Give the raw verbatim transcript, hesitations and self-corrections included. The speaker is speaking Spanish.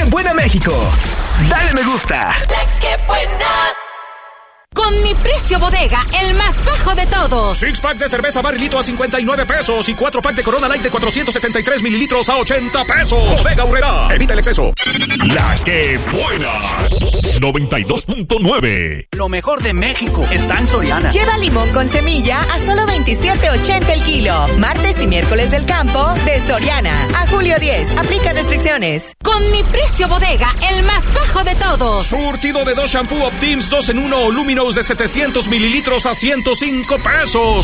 buena México! ¡Dale me gusta! ¡La que buena! Con mi precio bodega, el más bajo de todos. Six pack de cerveza Barrilito a cincuenta y nueve pesos y cuatro pack de Corona Light de cuatrocientos setenta y tres mililitros a ochenta pesos. Bodega Aurrerá, evita el exceso. La que buena. noventa y dos punto nueve. Lo mejor de México está en Soriana. Lleva limón con semilla a solo veintisiete ochenta el kilo. Martes y miércoles del campo de Soriana. A julio diez. Aplica restricciones. Con mi precio bodega, el más bajo de todos. Surtido de dos shampoo Optims dos en uno o Luminous de setecientos mililitros a ciento cinco pesos.